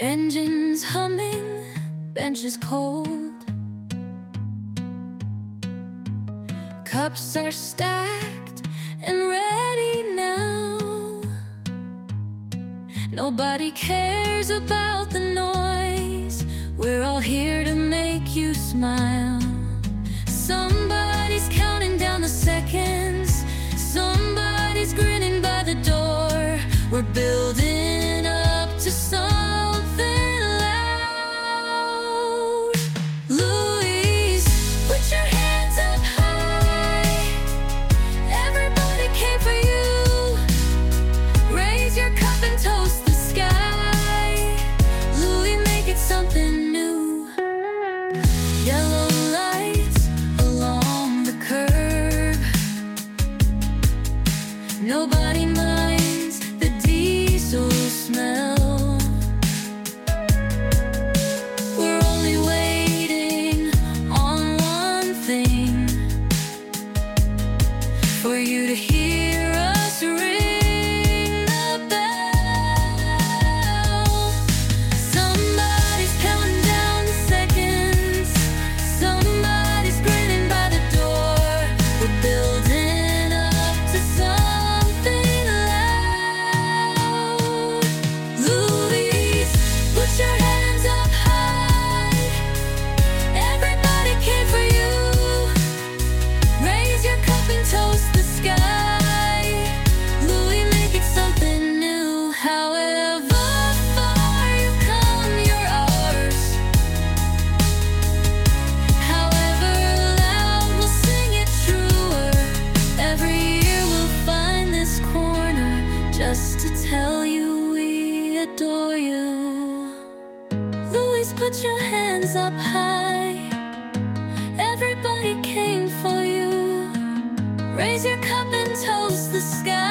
Engines humming, benches cold, cups are stacked and ready now. Nobody cares about the noise, we're all here to make you smile. Somebody's counting down the seconds, somebody's grinning by the door. We're building up to something loud. Louise, put your hands up high. Everybody came for you. Raise your cup and toast the sky. Louis, make it something new. Yellow lights along the curb. Nobody minds the diesel smell. We're only waiting on one thing, for you to hear us ring the bell. Somebody's counting down the seconds, somebody's grinning by the door. We're building up to something loud. Louise, put your hands up high. Everybody came for you. Raise your cup and toast the sky. Louis, make it something new. However far you've come, you're ours. However loud, we'll sing it truer. Every year we'll find this corner just to tell you we adore you. Louis, put your hands up high. Everybody came for you. Raise your cup and toast the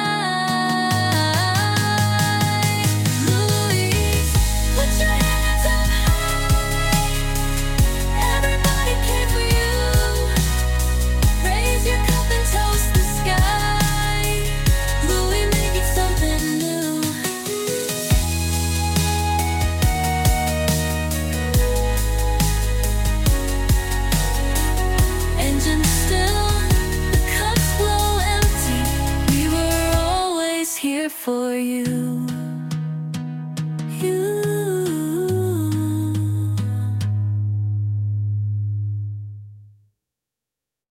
sky. Louise, put your hands up high. Everybody came for you. Raise your cup and toast the sky. Louis, make it something new. Engine still, the cups blow empty. We were always here for you.